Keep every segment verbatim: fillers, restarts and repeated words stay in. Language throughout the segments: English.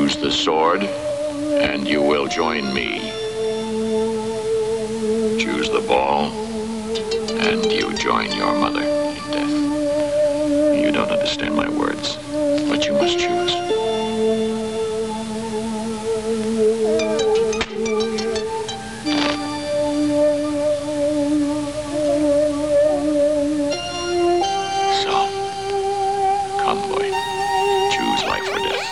Choose the sword, and you will join me. Choose the ball, and you join your mother in death. You don't understand my words, but you must choose. So, come, boy. Choose life or death.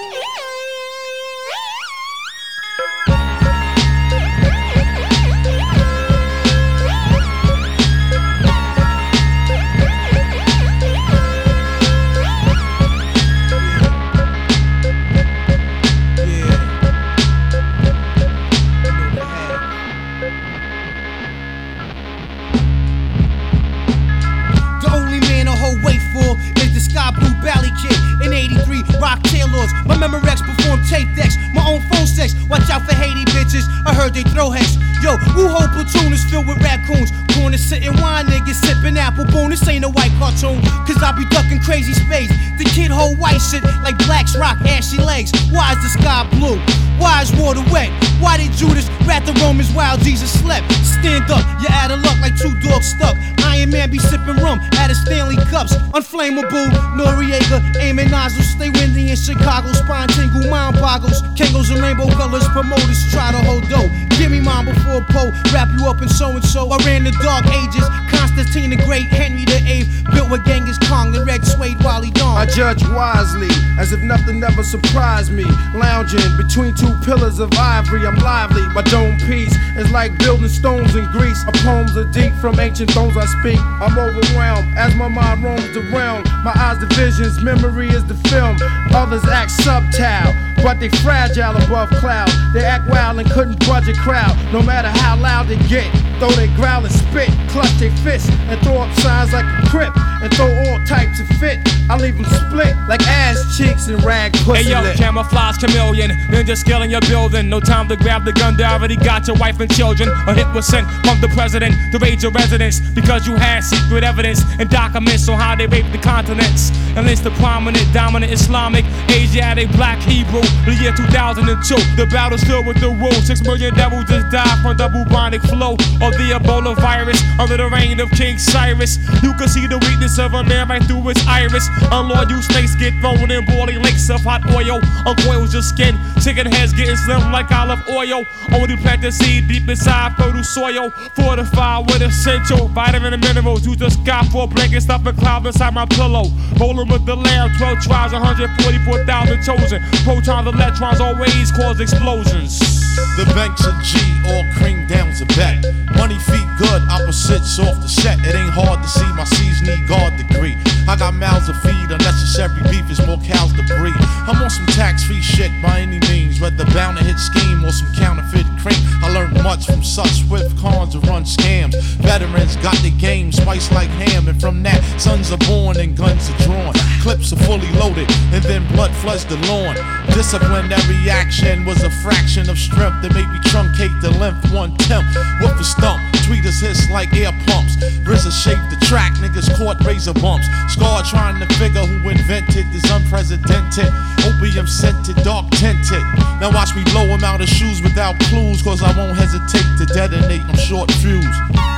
Wait for is the Sky Blue Valley Kid in eighty-three Rock Tailors. My Memorex perform tape decks, my own phone sex. Watch out for Haiti bitches, I heard they throw hex. Yo, Wu whole platoon is filled with raccoons. Corner sitting wine niggas sipping apple boom. This ain't a white cartoon, cause I be ducking crazy space. The kid hold white shit like Black's rock ashy legs. Why is the sky blue? Why is water wet? Why did Judas rat the Romans while Jesus slept? Stand up, you're out of luck like two dogs stuck. Iron Man be sipping rum out of Stanley cups. Unflammable, Noriega, aiming nozzles. Stay windy in Chicago, spine tingle, mind boggles. Kangos and rainbow colors, promoters try to hold dough. Give me mine before Poe, wrap you up in so and so. I ran the dark ages, Constantine the Great, Henry the Eighth, built with Genghis Khan, the red suede Wally Dawn. I judge wisely, as if nothing ever surprised me. Lounging between two pillars of ivory, I'm lively. My dome piece is like building stones in Greece. My poems are deep from ancient thrones I speak. I'm overwhelmed as my mind roams the realm. My eyes the visions, memory is the film. Others act subtile, but they fragile above cloud. They act wild and couldn't budge a crowd. No matter how loud they get, though they growl and spit, clutch their fists and throw up signs like a crip, and throw all types of fit. I leave them split like ass cheeks and rag pussy. Hey yo, lit. camouflage chameleon, ninja skill in your building. No time to grab the gun, they already got your wife and children. A hit was sent from the president to raid your residence because you had secret evidence and documents on how they raped the continents. And it's the prominent, dominant Islamic, Asiatic, black Hebrew. The year two thousand two, the battle's filled with the rules. Six million devils just died from the bubonic flow of the Ebola virus under the reign of King Cyrus. You can see the weakness of a man right through his iris. Unloyal snakes get thrown in boiling lakes of hot oil. Uncoils your skin, chicken heads getting slim like olive oil. Only plant the seed deep inside fertile soil, fortified with essential vitamin and minerals. You just got four blankets stuffed and cloud inside my pillow. Rolling with the lamb, twelve tribes, one hundred forty-four thousand chosen. Protons, electrons always cause explosions. The banks of G, all cream down to bet. Money feet good, opposites off the set. It ain't hard to see my C's need guard degree. I got mouths to feed, unnecessary beef is more cows to breed. I'm on some tax-free shit by any means, whether bound to hit scheme or some counterfeit cream. I learned much from such swift cons to run scams. Veterans got the game spiced like ham, and from that, sons are born and guns are drawn. Clips are fully loaded, and then blood floods the lawn. Disciplinary action was a fraction of strength that made me truncate the length one tenth. Whoop the stump, tweeters hiss like air pumps. R Z A shaped the track, niggas caught razor bumps. Scar trying to figure who invented this unprecedented opium scented, dark tinted. Now watch me blow him out of shoes without clues, cause I won't hesitate to detonate, I'm short fused.